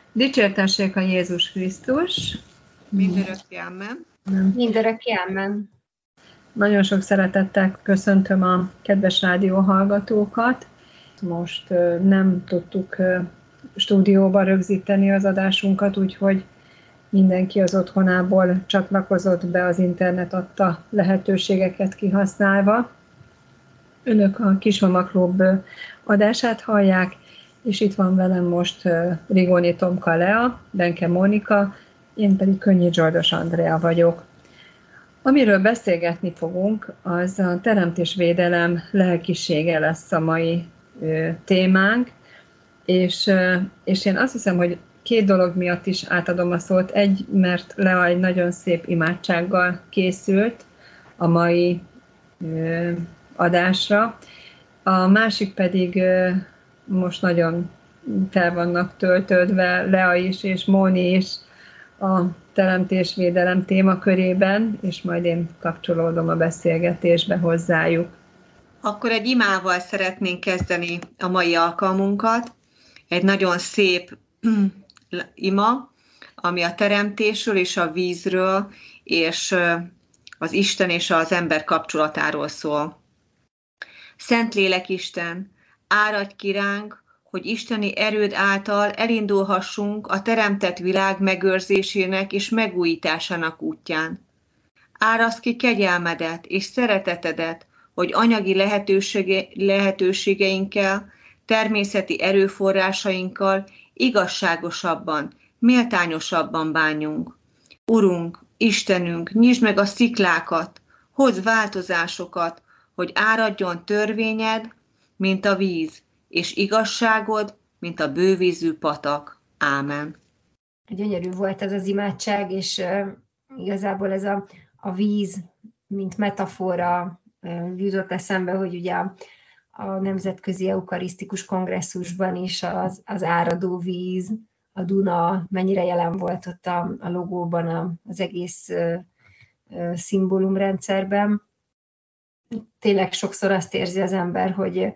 Dicsértessék a Jézus Krisztus! Mindörökké amen. Mindörökké amen. Nagyon sok szeretettel köszöntöm a kedves rádióhallgatókat. Most nem tudtuk stúdióba rögzíteni az adásunkat, úgyhogy mindenki az otthonából csatlakozott be, az internet adta lehetőségeket kihasználva. Önök a Kismama Klub adását hallják, és itt van velem most Rigóni Tomka Lea, Benke Mónika, én pedig Könnyi Zsoldos Andrea vagyok. Amiről beszélgetni fogunk, az a teremtésvédelem lelkisége lesz a mai témánk, és én azt hiszem, hogy két dolog miatt is átadom a szót. Egy, mert Lea egy nagyon szép imádsággal készült a mai adásra, a másik pedig most nagyon fel vannak töltődve Lea is és Móni is a teremtésvédelem témakörében, és majd én kapcsolódom a beszélgetésbe hozzájuk. Akkor egy imával szeretnénk kezdeni a mai alkalmunkat. Egy nagyon szép ima, ami a teremtésről és a vízről, és az Isten és az ember kapcsolatáról szól. Szentlélek Isten, áradj ki ránk, hogy isteni erőd által elindulhassunk a teremtett világ megőrzésének és megújításának útján. Áraszd ki kegyelmedet és szeretetedet, hogy anyagi lehetőségeinkkel, természeti erőforrásainkkal igazságosabban, méltányosabban bánjunk. Urunk, Istenünk, nyisd meg a sziklákat, hozz változásokat, hogy áradjon törvényed, mint a víz, és igazságod, mint a bővízű patak. Ámen. Gyönyörű volt ez az imádság, és igazából ez a víz, mint metafora jutott eszembe, hogy ugye a Nemzetközi Eukarisztikus Kongresszusban is az áradó víz, a Duna mennyire jelen volt ott a logóban, az egész szimbólumrendszerben. Tényleg sokszor azt érzi az ember, hogy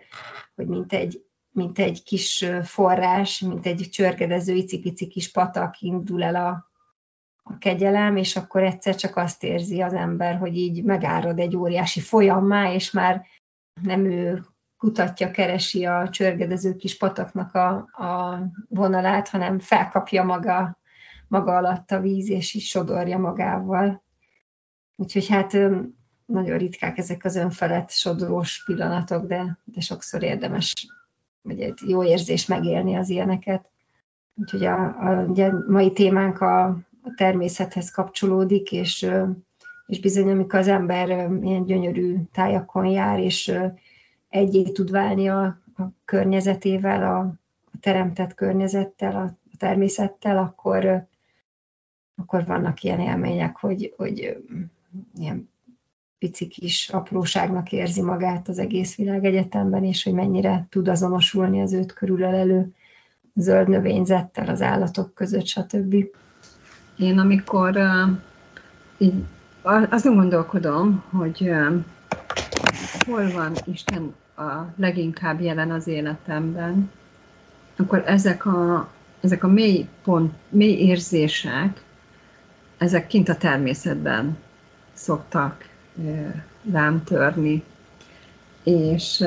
mint egy kis forrás, mint egy csörgedező icipici kis patak indul el a kegyelem, és akkor egyszer csak azt érzi az ember, hogy így megárad egy óriási folyammá, és már nem ő kutatja, keresi a csörgedező kis pataknak a vonalát, hanem felkapja maga alatt a víz, és így sodorja magával. Úgyhogy hát nagyon ritkák ezek az önfelett sodorós pillanatok, de sokszor érdemes, vagy egy jó érzés megélni az ilyeneket. Úgyhogy a mai témánk a természethez kapcsolódik, és bizony, amikor az ember ilyen gyönyörű tájakon jár, és egyé tud válni a környezetével, a teremtett környezettel, a természettel, akkor vannak ilyen élmények, hogy ilyen pici kis apróságnak érzi magát az egész világegyetemben, és hogy mennyire tud azonosulni az őt körülölelő zöld növényzettel, az állatok között, stb. Én amikor így azon gondolkodom, hogy hol van Isten a leginkább jelen az életemben, akkor ezek a mély érzések, ezek kint a természetben szoktak rám törni. És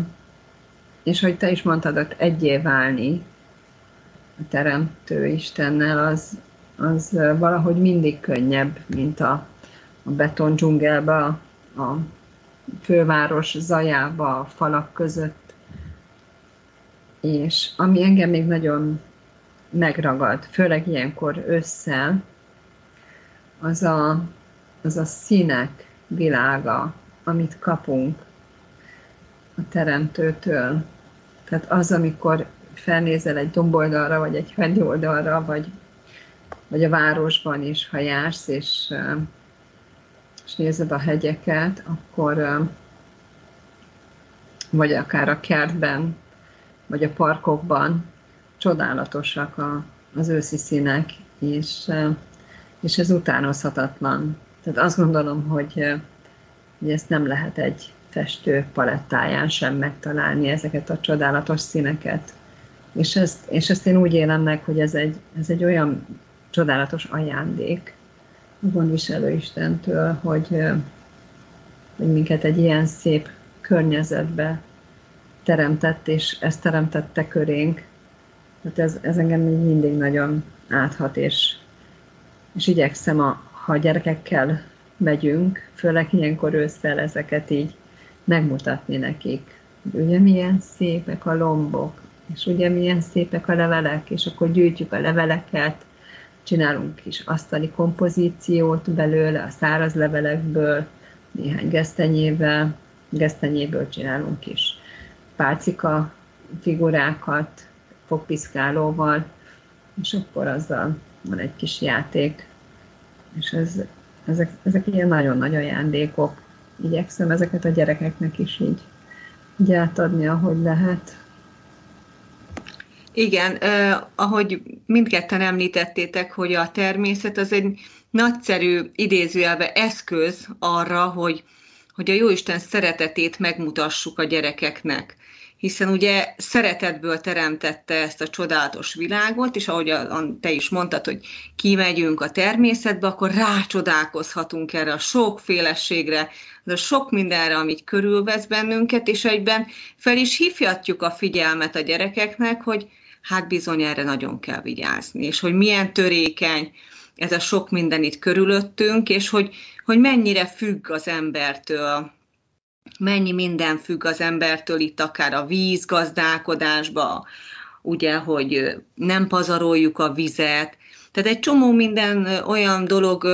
hogy te is mondtad, hogy egyé válni a Teremtő Istennel, az valahogy mindig könnyebb, mint a beton dzsungelbe, a főváros zajába, a falak között. És ami engem még nagyon megragad, főleg ilyenkor ősszel, az a színek világa, amit kapunk a Teremtőtől. Tehát az, amikor felnézel egy domboldalra, vagy egy hegyoldalra, vagy a városban is, ha jársz, és nézed a hegyeket, akkor vagy akár a kertben, vagy a parkokban csodálatosak az őszi színek, és ez utánozhatatlan. Tehát azt gondolom, hogy ezt nem lehet egy festő palettáján sem megtalálni, ezeket a csodálatos színeket. És ezt én úgy élem meg, hogy ez egy olyan csodálatos ajándék a gondviselő Istentől, hogy minket egy ilyen szép környezetbe teremtett, és ezt teremtette körénk. Hát ez engem mindig nagyon áthat, és igyekszem, ha a gyerekekkel megyünk, főleg ilyenkor ősszel ezeket így megmutatni nekik. Ugye milyen szépek a lombok, és ugye milyen szépek a levelek, és akkor gyűjtjük a leveleket, csinálunk kis asztali kompozíciót belőle, a száraz levelekből, néhány gesztenyéből csinálunk kis pálcika figurákat, fogpiszkálóval, és akkor azzal van egy kis játék. És ezek ilyen nagyon nagy ajándékok. Igyekszem ezeket a gyerekeknek is így átadni, ahogy lehet. Igen, ahogy mindketten említettétek, hogy a természet az egy nagyszerű idézőjelbe eszköz arra, hogy a Jóisten szeretetét megmutassuk a gyerekeknek. Hiszen ugye szeretetből teremtette ezt a csodálatos világot, és ahogy te is mondtad, hogy kimegyünk a természetbe, akkor rácsodálkozhatunk erre a sokféleségre, a sok mindenre, amit körülvesz bennünket, és egyben fel is hívhatjuk a figyelmet a gyerekeknek, hogy hát bizony erre nagyon kell vigyázni, és hogy milyen törékeny ez a sok minden itt körülöttünk, és hogy mennyire függ az embertől, mennyi minden függ az embertől itt akár a vízgazdálkodásba, ugye, hogy nem pazaroljuk a vizet. Tehát egy csomó minden olyan dolog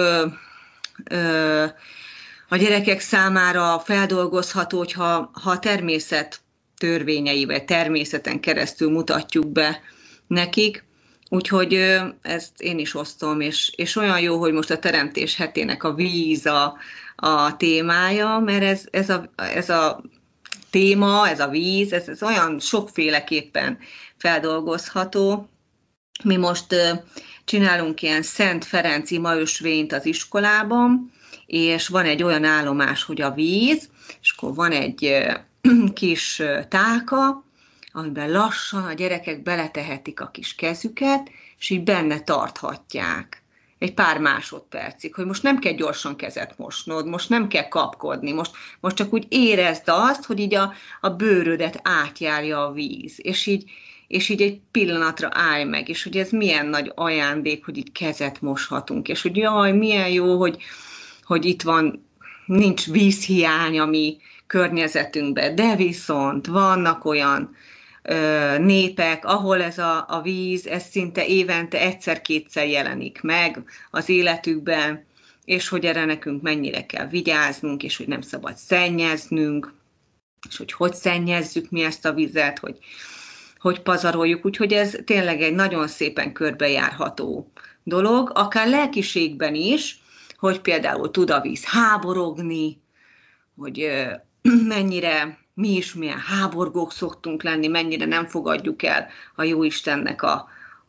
a gyerekek számára feldolgozható, hogyha a természet törvényei, vagy természeten keresztül mutatjuk be nekik. Úgyhogy ezt én is osztom, és olyan jó, hogy most a Teremtés hetének a víz a témája, mert ez a téma, ez a víz, ez olyan sokféleképpen feldolgozható. Mi most csinálunk ilyen Szent Ferenc imaösvényt az iskolában, és van egy olyan állomás, hogy a víz, és akkor van egy kis tálka, amiben lassan a gyerekek beletehetik a kis kezüket, és így benne tarthatják egy pár másodpercig, hogy most nem kell gyorsan kezet mosnod, most nem kell kapkodni, most csak úgy érezd azt, hogy így a bőrödet átjárja a víz, és így egy pillanatra állj meg, és hogy ez milyen nagy ajándék, hogy így kezet moshatunk, és hogy jaj, milyen jó, hogy itt van, nincs vízhiány a mi környezetünkben, de viszont vannak olyan népek, ahol ez a víz, ez szinte évente egyszer-kétszer jelenik meg az életükben, és hogy erre nekünk mennyire kell vigyáznunk, és hogy nem szabad szennyeznünk, és hogy szennyezzük mi ezt a vizet, hogy pazaroljuk. Úgyhogy ez tényleg egy nagyon szépen körbejárható dolog, akár lelkiségben is, hogy például tud a víz háborogni, hogy mennyire mi is milyen háborgók szoktunk lenni, mennyire nem fogadjuk el a Jóistennek a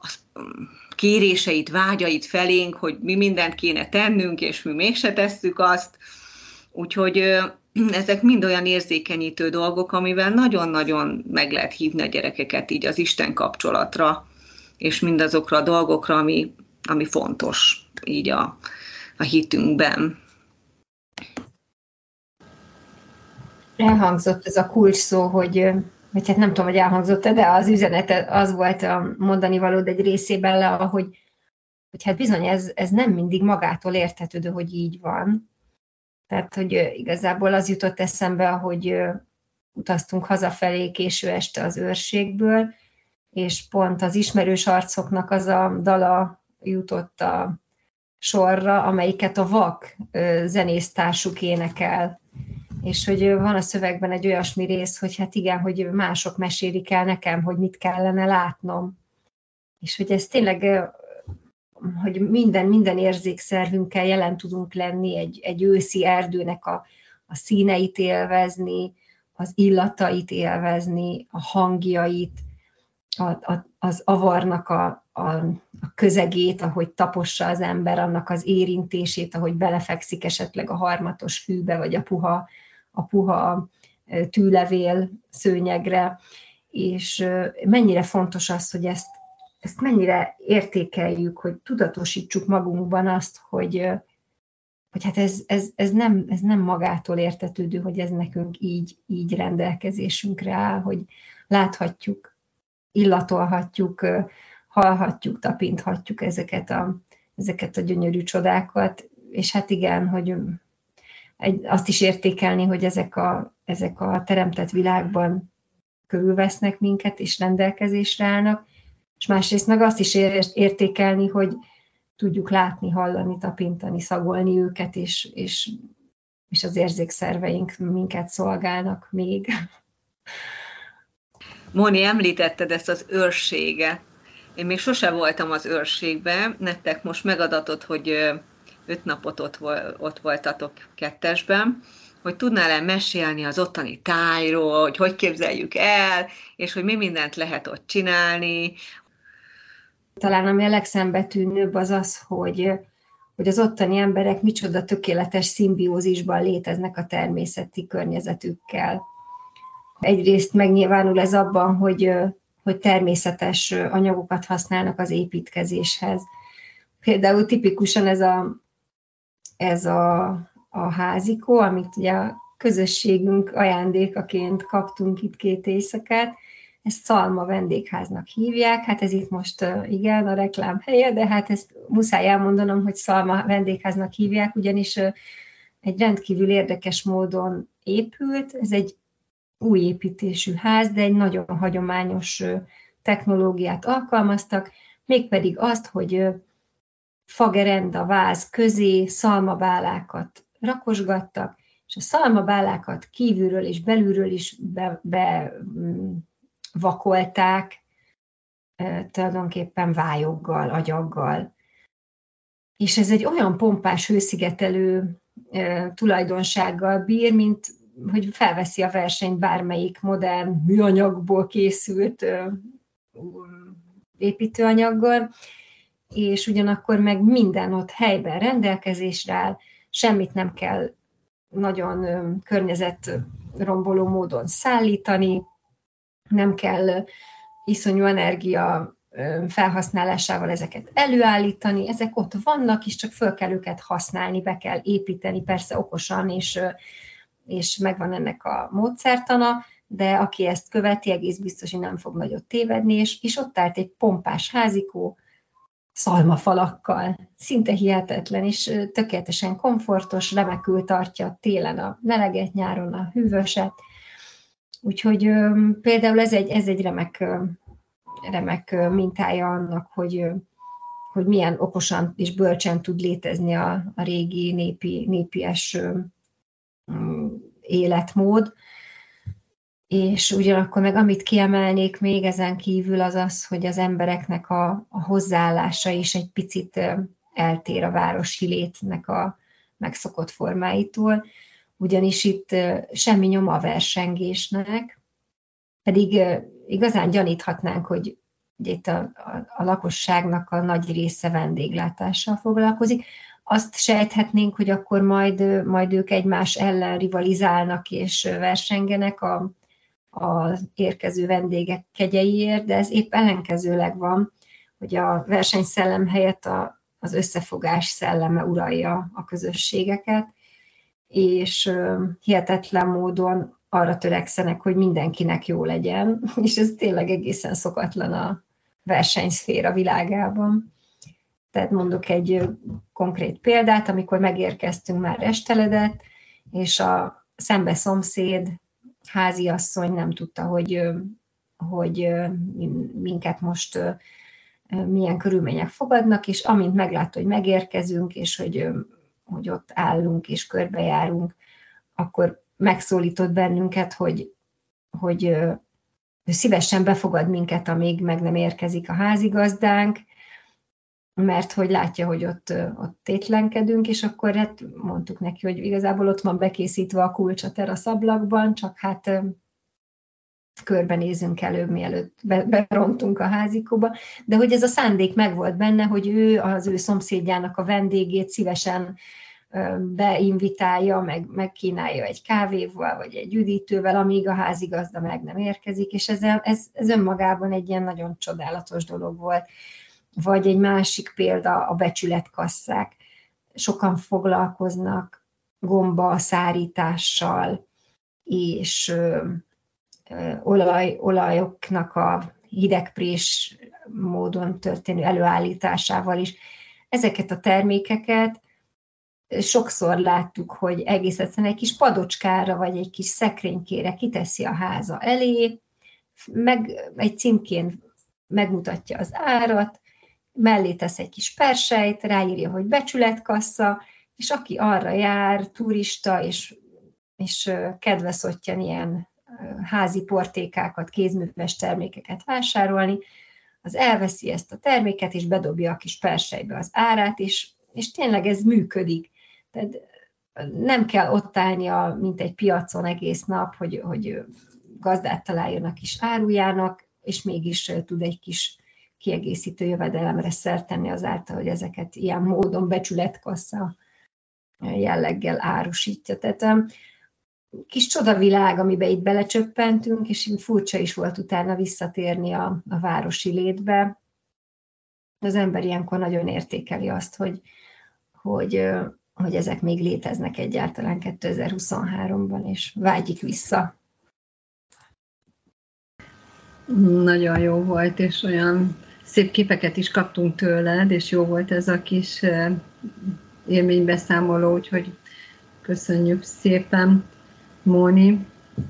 kéréseit, vágyait felénk, hogy mi mindent kéne tennünk, és mi mégse tesszük azt. Úgyhogy ezek mind olyan érzékenyítő dolgok, amivel nagyon-nagyon meg lehet hívni a gyerekeket így az Isten kapcsolatra, és mindazokra a dolgokra, ami fontos így a hitünkben. Elhangzott ez a kulcs szó, hogy hát nem tudom, hogy elhangzott-e, de az üzenet az volt a mondani valód egy részében, hogy hát bizony ez nem mindig magától értetődő, hogy így van. Tehát, hogy igazából az jutott eszembe, hogy utaztunk hazafelé késő este az őrségből, és pont az ismerős arcoknak az a dala jutott a sorra, amelyiket a vak zenésztársuk énekel. És hogy van a szövegben egy olyasmi rész, hogy hát igen, hogy mások mesélik el nekem, hogy mit kellene látnom. És hogy ez tényleg, hogy minden érzékszervünkkel jelen tudunk lenni, egy őszi erdőnek a színeit élvezni, az illatait élvezni, a hangjait, az avarnak a közegét, ahogy tapossa az ember, annak az érintését, ahogy belefekszik esetleg a harmatos fűbe, vagy a puha tűlevél szőnyegre, és mennyire fontos az, hogy ezt mennyire értékeljük, hogy tudatosítsuk magunkban azt, hogy hát ez nem magától értetődő, hogy ez nekünk így rendelkezésünkre áll, hogy láthatjuk, illatolhatjuk, hallhatjuk, tapinthatjuk ezeket a gyönyörű csodákat, és hát igen, hogy azt is értékelni, hogy ezek a teremtett világban körülvesznek minket, és rendelkezésre állnak, és másrészt meg azt is értékelni, hogy tudjuk látni, hallani, tapintani, szagolni őket, és az érzékszerveink minket szolgálnak még. Móni, említetted ezt az őrséget. Én még sose voltam az őrségben, nektek most megadatott, hogy 5 napot ott voltatok kettesben, hogy tudnál-e mesélni az ottani tájról, hogy képzeljük el, és hogy mi mindent lehet ott csinálni. Talán ami a legszembetűnőbb az, hogy az ottani emberek micsoda tökéletes szimbiózisban léteznek a természeti környezetükkel. Egyrészt megnyilvánul ez abban, hogy természetes anyagokat használnak az építkezéshez. Például tipikusan ez a házikó, amit ugye a közösségünk ajándékaként kaptunk itt 2 éjszakát, ezt Szalma vendégháznak hívják, hát ez itt most igen, a reklám helye, de hát ezt muszáj elmondanom, hogy Szalma vendégháznak hívják, ugyanis egy rendkívül érdekes módon épült, ez egy új építésű ház, de egy nagyon hagyományos technológiát alkalmaztak, mégpedig azt, hogy fagerenda váz közé szalmabálákat rakosgattak, és a szalmabálákat kívülről és belülről is bevakolták, tulajdonképpen vályoggal, agyaggal. És ez egy olyan pompás hőszigetelő tulajdonsággal bír, mint hogy felveszi a versenyt bármelyik modern műanyagból készült építőanyaggal, és ugyanakkor meg minden ott helyben rendelkezésre áll, semmit nem kell nagyon környezetromboló módon szállítani, nem kell iszonyú energia felhasználásával ezeket előállítani, ezek ott vannak, és csak föl kell őket használni, be kell építeni, persze okosan, és megvan ennek a módszertana, de aki ezt követi, egész biztos, hogy nem fog nagyot tévedni, és ott állt egy pompás házikó, szalmafalakkal, szinte hihetetlen, és tökéletesen komfortos, remekül tartja télen a meleget, nyáron a hűvöset. Úgyhogy például ez egy remek mintája annak, hogy milyen okosan és bölcsen tud létezni a régi népies életmód. És ugyanakkor meg amit kiemelnék még ezen kívül az, hogy az embereknek a hozzáállása is egy picit eltér a városi létnek a megszokott formáitól, ugyanis itt semmi nyoma a versengésnek, pedig igazán gyaníthatnánk, hogy itt a lakosságnak a nagy része vendéglátással foglalkozik. Azt sejthetnénk, hogy akkor majd ők egymás ellen rivalizálnak és versengenek az érkező vendégek kegyeiért, de ez épp ellenkezőleg van, hogy a versenyszellem helyett az összefogás szelleme uralja a közösségeket, és hihetetlen módon arra törekszenek, hogy mindenkinek jó legyen, és ez tényleg egészen szokatlan a versenyszféra világában. Tehát mondok egy konkrét példát, amikor megérkeztünk, már esteledett, és a szembe szomszéd háziasszony nem tudta, hogy minket most milyen körülmények fogadnak, és amint meglátta, hogy megérkezünk, és hogy ott állunk és körbejárunk, akkor megszólított bennünket, hogy ő szívesen befogad minket, amíg meg nem érkezik a házigazdánk, mert hogy látja, hogy ott tétlenkedünk, és akkor hát mondtuk neki, hogy igazából ott van bekészítve a kulcs a teraszablakban, csak hát körbenézünk előbb, mielőtt berontunk a házikóba, de hogy ez a szándék megvolt benne, hogy ő az ő szomszédjának a vendégét szívesen beinvitálja, megkínálja egy kávéval, vagy egy üdítővel, amíg a házigazda meg nem érkezik, és ez önmagában egy ilyen nagyon csodálatos dolog volt. Vagy egy másik példa a becsületkasszák. Sokan foglalkoznak gombaszárítással, és olajoknak a hidegprés módon történő előállításával is. Ezeket a termékeket sokszor láttuk, hogy egész egyszerűen egy kis padocskára, vagy egy kis szekrénykére kiteszi a háza elé, egy címkén megmutatja az árat, mellé tesz egy kis persejt, ráírja, hogy becsületkassa, és aki arra jár, turista, és kedveszottyan ilyen házi portékákat, kézműves termékeket vásárolni, az elveszi ezt a terméket, és bedobja a kis persejbe az árát, és tényleg ez működik. Tehát nem kell ott állnia, mint egy piacon egész nap, hogy gazdát találjon a kis árujának, és mégis tud egy kis kiegészítő jövedelemre szert tenni azáltal, hogy ezeket ilyen módon becsületkassa jelleggel árusítja. Tehát kis csodavilág, amiben itt belecsöppentünk, és furcsa is volt utána visszatérni a városi létbe. Az ember ilyenkor nagyon értékeli azt, hogy ezek még léteznek egyáltalán 2023-ban, és vágyik vissza. Nagyon jó volt, és olyan szép képeket is kaptunk tőled, és jó volt ez a kis élménybeszámoló, úgyhogy köszönjük szépen, Móni.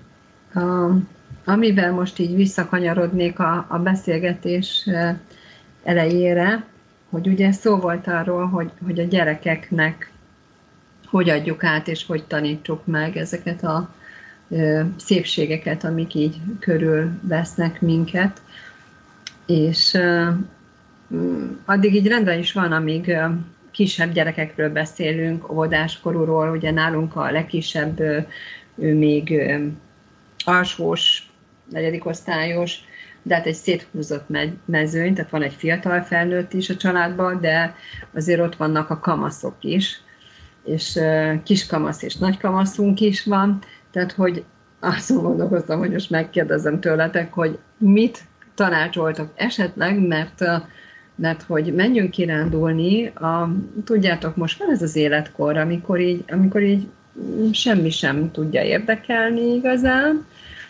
Amivel most így visszakanyarodnék a beszélgetés elejére, hogy ugye szó volt arról, hogy a gyerekeknek hogy adjuk át, és hogy tanítsuk meg ezeket a szépségeket, amik így körülvesznek minket. És addig így rendben is van, amíg kisebb gyerekekről beszélünk, óvodáskorúról, ugye nálunk a legkisebb, ő még alsós, 4. osztályos, de hát egy széthúzott mezőny, tehát van egy fiatal felnőtt is a családban, de azért ott vannak a kamaszok is, és kiskamasz és nagykamaszunk is van, tehát hogy azt gondolkoztam, hogy most megkérdezem tőletek, hogy mit tanácsoltok esetleg, mert hogy menjünk kirándulni, tudjátok, most van ez az életkor, amikor így semmi sem tudja érdekelni igazán,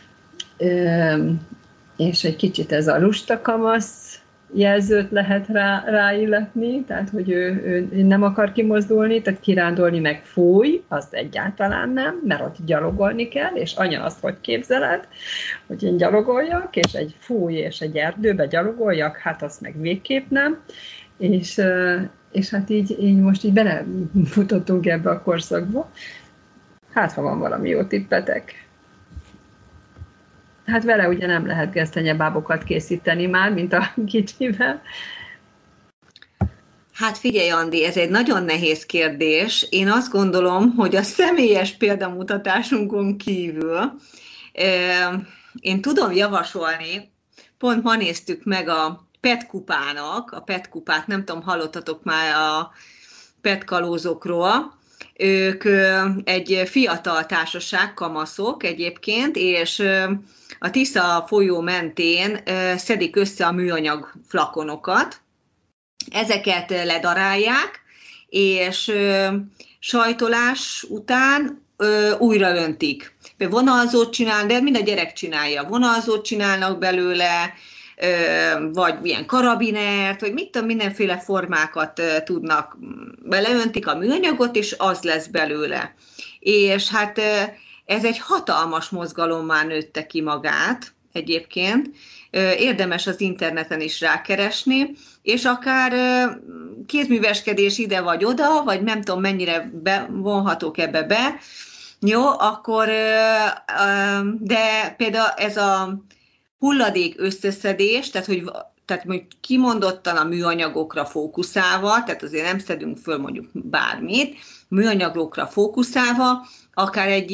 és egy kicsit ez a lusta kamasz jelzőt lehet ráilletni, tehát hogy ő nem akar kimozdulni, tehát kirándulni meg fúj, az egyáltalán nem, mert ott gyalogolni kell, és anya, azt hogy képzeled, hogy én gyalogoljak, és egy fúj és egy erdőbe gyalogoljak, hát azt meg végképp nem, és hát így most így belemutottunk ebbe a korszakba. Hát, ha van valami jó tippetek. Hát vele ugye nem lehet gesztenyebábokat készíteni már, mint a kicsivel. Hát figyelj, Andi, ez egy nagyon nehéz kérdés. Én azt gondolom, hogy a személyes példamutatásunkon kívül én tudom javasolni, pont ma néztük meg a PET kupának, a PET kupát, nem tudom, hallottatok már a PET kalózokról. Ők egy fiatal társaság, kamaszok egyébként, és a Tisza folyó mentén szedik össze a műanyag flakonokat. Ezeket ledarálják, és sajtolás után újra öntik. Vonalzót csinálnak, de mind a gyerek csinálja. Vonalzót csinálnak belőle, vagy ilyen karabinert, vagy mit tudom, mindenféle formákat tudnak, beleöntik a műanyagot, és az lesz belőle. És hát ez egy hatalmas mozgalommá nőtte ki magát egyébként. Érdemes az interneten is rákeresni, és akár kézműveskedés ide vagy oda, vagy nem tudom mennyire vonhatók ebbe be, jó, akkor, de például ez a hulladék összeszedés, tehát hogy kimondottan a műanyagokra fókuszálva, tehát azért nem szedünk föl mondjuk bármit, műanyagokra fókuszálva, akár egy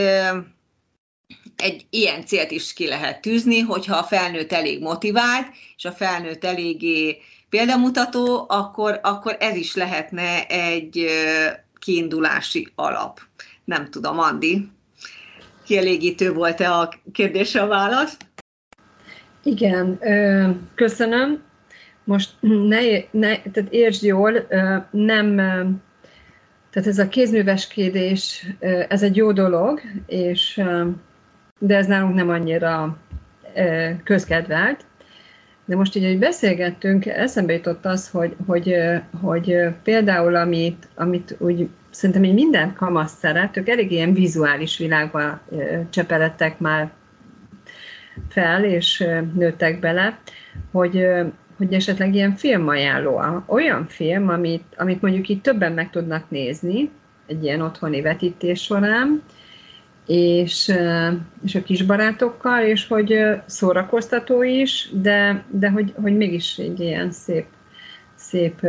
ilyen célt is ki lehet tűzni, hogyha a felnőtt elég motivált, és a felnőtt eléggé példamutató, akkor ez is lehetne egy kiindulási alap. Nem tudom, Andi, kielégítő volt-e a kérdésre a válasz? Igen, köszönöm. Most tehát értsd jól, nem, tehát ez a kézműveskedés, ez egy jó dolog, de ez nálunk nem annyira közkedvelt. De most így, hogy beszélgettünk, eszembe jutott az, hogy például amit úgy szerintem így minden kamasz szeret, ők elég ilyen vizuális világba cseperedtek már fel, és nőttek bele, hogy esetleg ilyen filmajánló, olyan film, amit mondjuk így többen meg tudnak nézni, egy ilyen otthoni vetítés során, és a kisbarátokkal, és hogy szórakoztató is, de hogy mégis egy ilyen szép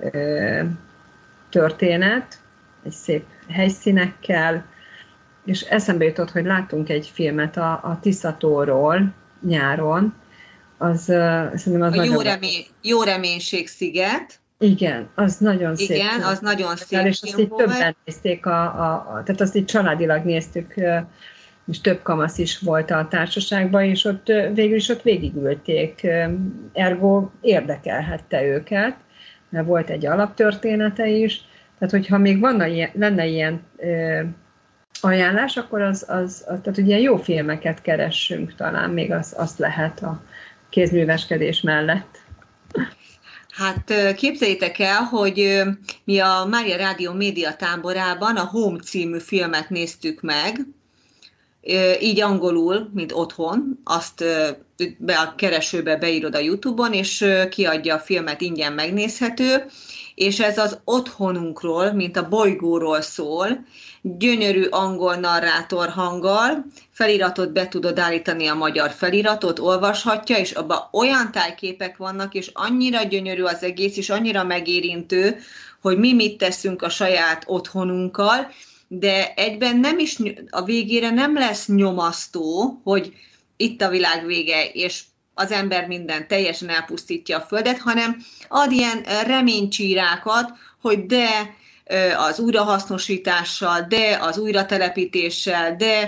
történet, egy szép helyszínekkel, és eszembe jutott, hogy láttunk egy filmet a Tiszatóról nyáron, szerintem az Jó Reménység sziget. Igen, az nagyon szép. Igen, az nagyon szép. És azt így többen nézték, tehát azt így családilag néztük, és több kamasz is volt a társaságban, és ott végül is ott végigülték, ergo érdekelhette őket, mert volt egy alaptörténete is. Tehát, hogyha még lenne ilyen ajánlás, akkor tehát ugye jó filmeket keressünk talán, még azt lehet a kézműveskedés mellett. Hát képzeljétek el, hogy mi a Mária Rádió média táborában a Home című filmet néztük meg, így angolul, mint otthon, azt a keresőbe beírod a YouTube-on, és kiadja a filmet, ingyen megnézhető, és ez az otthonunkról, mint a bolygóról szól, gyönyörű angol narrátor hanggal, feliratot be tudod állítani, a magyar feliratot, olvashatja, és abban olyan tájképek vannak, és annyira gyönyörű az egész, és annyira megérintő, hogy mi mit teszünk a saját otthonunkkal, de egyben nem is, a végére nem lesz nyomasztó, hogy itt a világ vége, és az ember minden teljesen elpusztítja a földet, hanem ad ilyen reménycsírákat, hogy de az újrahasznosítással, de az újratelepítéssel, de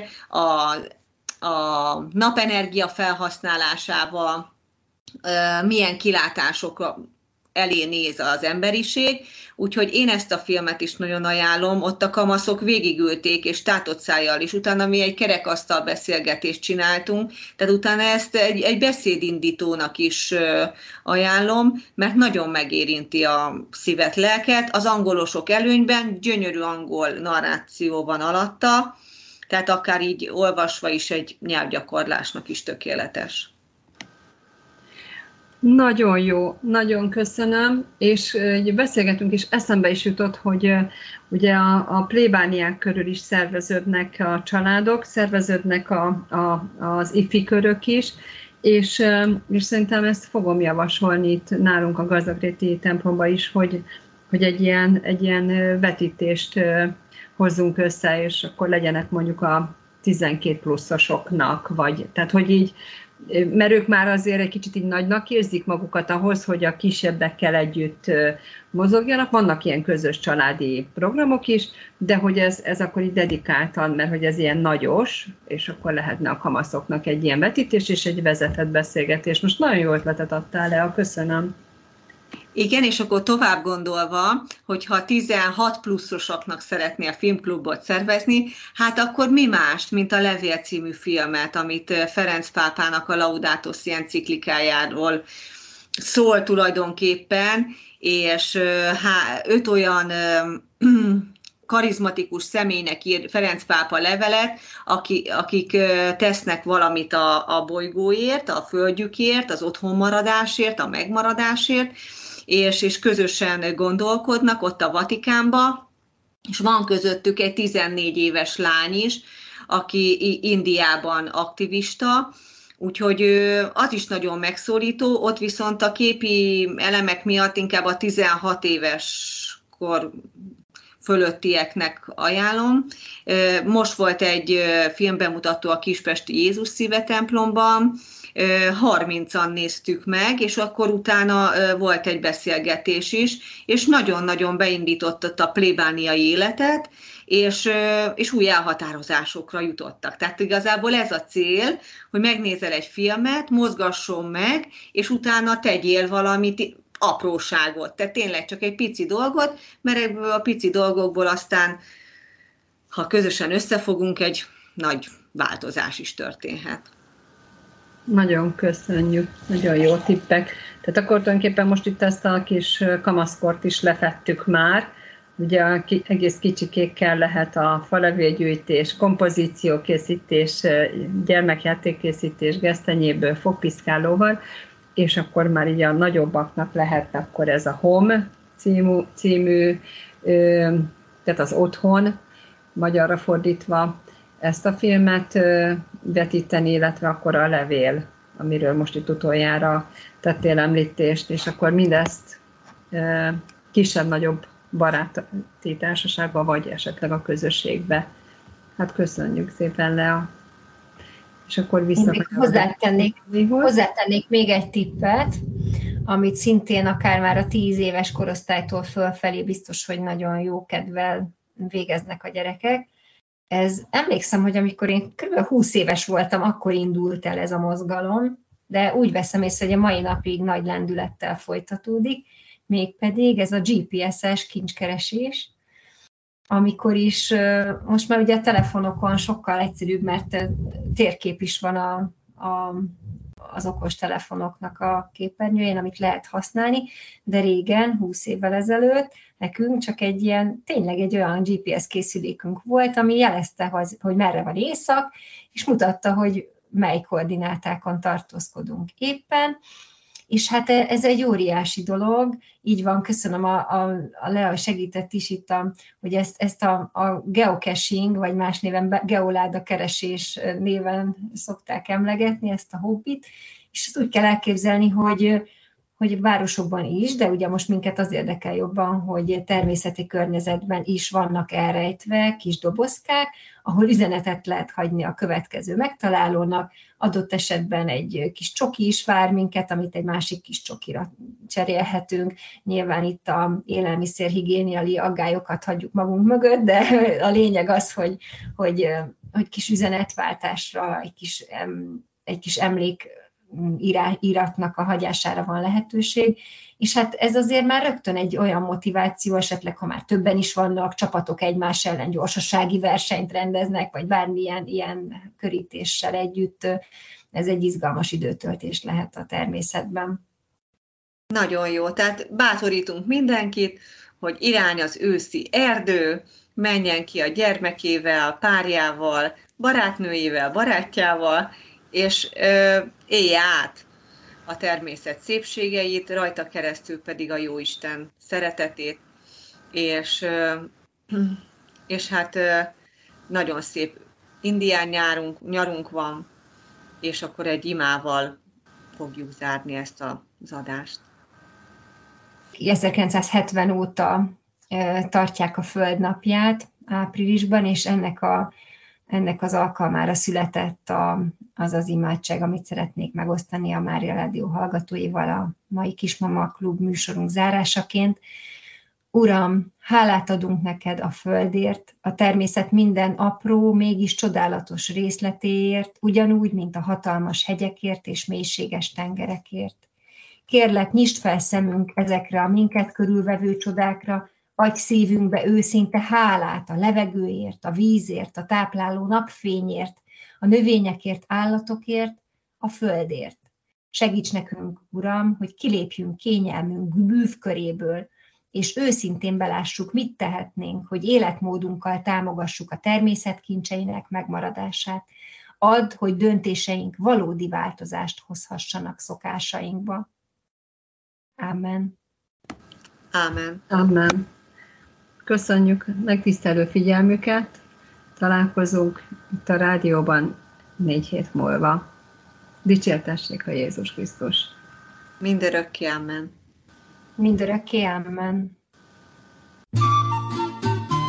a napenergia felhasználásával milyen kilátások elé néz az emberiség, úgyhogy én ezt a filmet is nagyon ajánlom, ott a kamaszok végigülték, és tátott szájjal is, utána mi egy kerekasztal beszélgetést csináltunk, tehát utána ezt egy beszédindítónak is ajánlom, mert nagyon megérinti a szívet, lelket, az angolosok előnyben, gyönyörű angol narráció van alatta, tehát akár így olvasva is egy nyelvgyakorlásnak is tökéletes. Nagyon jó, nagyon köszönöm, és beszélgetünk, és eszembe is jutott, hogy ugye a plébániák körül is szerveződnek a családok, szerveződnek az ifi körök is, és szerintem ezt fogom javasolni itt nálunk a Gazdagréti templomban is, hogy egy ilyen vetítést hozzunk össze, és akkor legyenek mondjuk a 12 pluszosoknak, vagy tehát hogy így, mert ők már azért egy kicsit így nagynak érzik magukat ahhoz, hogy a kisebbekkel együtt mozogjanak. Vannak ilyen közös családi programok is, de hogy ez akkor így dedikáltan, mert hogy ez ilyen nagyos, és akkor lehetne a kamaszoknak egy ilyen vetítés és egy vezetett beszélgetés. Most nagyon jó ötletet adtál, Lea, köszönöm. Igen, és akkor tovább gondolva, hogyha 16 pluszosoknak szeretné a filmklubot szervezni, hát akkor mi mást, mint a Levél című filmet, amit Ferenc pápának a Laudato Si enciklikájáról szól tulajdonképpen, és 5 olyan karizmatikus személynek ír Ferenc pápa levelet, akik tesznek valamit a bolygóért, a földjükért, az otthonmaradásért, a megmaradásért, és közösen gondolkodnak ott a Vatikánba, és van közöttük egy 14 éves lány is, aki Indiában aktivista, úgyhogy az is nagyon megszólító, ott viszont a képi elemek miatt inkább a 16 éves kor fölöttieknek ajánlom. Most volt egy filmbemutató a Kispesti Jézus Szíve templomban, 30-an néztük meg, és akkor utána volt egy beszélgetés is, és nagyon-nagyon beindította a plébániai életet, és új elhatározásokra jutottak. Tehát igazából ez a cél, hogy megnézel egy filmet, mozgasson meg, és utána tegyél valamit, apróságot, tehát tényleg csak egy pici dolgot, mert ebből a pici dolgokból aztán, ha közösen összefogunk, egy nagy változás is történhet. Nagyon köszönjük, nagyon jó tippek. Tehát akkor tulajdonképpen most itt ezt a kis kamaszkort is lefettük már. Ugye egész kicsikékkel lehet a falevélgyűjtés, kompozíciókészítés, gyermekjátékkészítés, gesztenyéből, fogpiszkálóval, és akkor már így a nagyobbaknak lehet akkor ez a Home című, tehát az otthon, magyarra fordítva ezt a filmet vetíteni, illetve akkor a levél, amiről most itt utoljára tettél említést, és akkor mindezt kisebb-nagyobb baráti társaságba, vagy esetleg a közösségbe. Hát köszönjük szépen, Lea. És akkor hozzátennék még egy tippet, amit szintén akár már a 10 éves korosztálytól fölfelé biztos, hogy nagyon jó kedvel végeznek a gyerekek. Emlékszem, hogy amikor én kb. 20 éves voltam, akkor indult el ez a mozgalom, de úgy veszem észre, hogy a mai napig nagy lendülettel folytatódik, mégpedig ez a GPS-es kincskeresés, amikor is, most már ugye a telefonokon sokkal egyszerűbb, mert térkép is van az okos telefonoknak a képernyőjén, amit lehet használni, de régen, 20 évvel ezelőtt nekünk csak tényleg egy olyan GPS készülékünk volt, ami jelezte, hogy merre van észak, és mutatta, hogy mely koordinátákon tartózkodunk éppen, és hát ez egy óriási dolog, így van, köszönöm, a Lea segített is itt, hogy ezt a geocaching, vagy más néven geoláda keresés néven szokták emlegetni, ezt a hobbit, és ezt úgy kell elképzelni, hogy városokban is, de ugye most minket az érdekel jobban, hogy természeti környezetben is vannak elrejtve kis dobozkák, ahol üzenetet lehet hagyni a következő megtalálónak, adott esetben egy kis csoki is vár minket, amit egy másik kis csokira cserélhetünk. Nyilván itt a élelmiszerhigiéniai aggályokat hagyjuk magunk mögött, de a lényeg az, hogy kis üzenetváltásra, egy kis emlék íratnak a hagyására van lehetőség, és hát ez azért már rögtön egy olyan motiváció, esetleg ha már többen is vannak, csapatok egymás ellen gyorsasági versenyt rendeznek, vagy bármilyen ilyen körítéssel együtt, ez egy izgalmas időtöltés lehet a természetben. Nagyon jó, tehát bátorítunk mindenkit, hogy irány az őszi erdő, menjen ki a gyermekével, párjával, barátnőjével, barátjával, és élje át a természet szépségeit, rajta keresztül pedig a Jóisten szeretetét, és hát nagyon szép indián nyarunk van, és akkor egy imával fogjuk zárni ezt az adást. 1970 óta tartják a Földnapját áprilisban, és ennek az alkalmára született az imádság, amit szeretnék megosztani a Mária Rádió hallgatóival a mai Kismama Klub műsorunk zárásaként. Uram, hálát adunk neked a földért, a természet minden apró, mégis csodálatos részletéért, ugyanúgy, mint a hatalmas hegyekért és mélységes tengerekért. Kérlek, nyisd fel szemünk ezekre a minket körülvevő csodákra, adj szívünkbe őszinte hálát a levegőért, a vízért, a tápláló napfényért, a növényekért, állatokért, a földért. Segíts nekünk, Uram, hogy kilépjünk kényelmünk bűvköréből, és őszintén belássuk, mit tehetnénk, hogy életmódunkkal támogassuk a természet kincseinek megmaradását. Add, hogy döntéseink valódi változást hozhassanak szokásainkba. Ámen. Ámen. Amen. Köszönjük megtisztelő figyelmüket. Találkozunk itt a rádióban 4 hét múlva. Dicsértessék a Jézus Krisztus. Mindörökké, amen. Mindörökké, amen.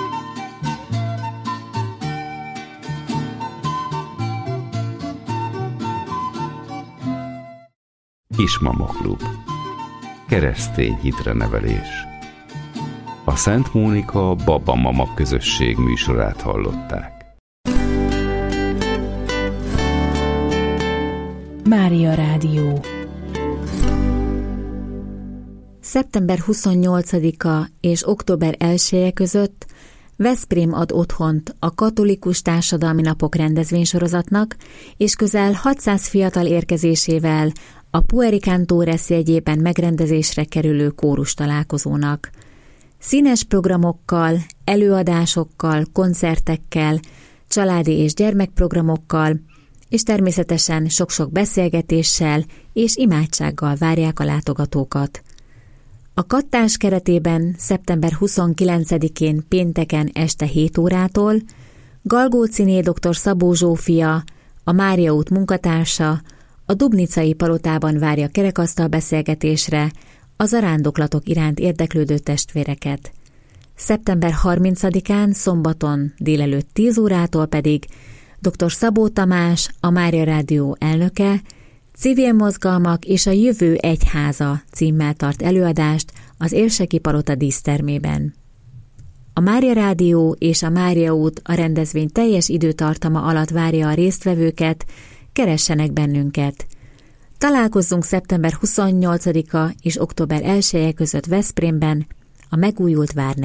Kismama Klub. Keresztény hitre nevelés. A Szent Mónika Baba Mama közösség műsorát hallották. Mária Rádió. Szeptember 28-a és október 1-e között Veszprém ad otthont a Katolikus Társadalmi Napok rendezvénysorozatnak, és közel 600 fiatal érkezésével a Pueri Cantores jegyében megrendezésre kerülő kórus találkozónak. Színes programokkal, előadásokkal, koncertekkel, családi és gyermekprogramokkal, és természetesen sok-sok beszélgetéssel és imádsággal várják a látogatókat. A kattás keretében szeptember 29-én pénteken este 7 órától Galgóciné dr. Szabó Zsófia, a Mária út munkatársa, a Dubnicai palotában várja kerekasztal beszélgetésre a zarándoklatok iránt érdeklődő testvéreket. Szeptember 30-án szombaton délelőtt 10 órától pedig dr. Szabó Tamás, a Mária Rádió elnöke, Civil mozgalmak és a jövő egyháza címmel tart előadást az Érseki palota dísztermében. A Mária Rádió és a Mária út a rendezvény teljes időtartama alatt várja a résztvevőket, keressenek bennünket. Találkozzunk szeptember 28-a és október 1-e között Veszprémben, a megújult Várnegyedik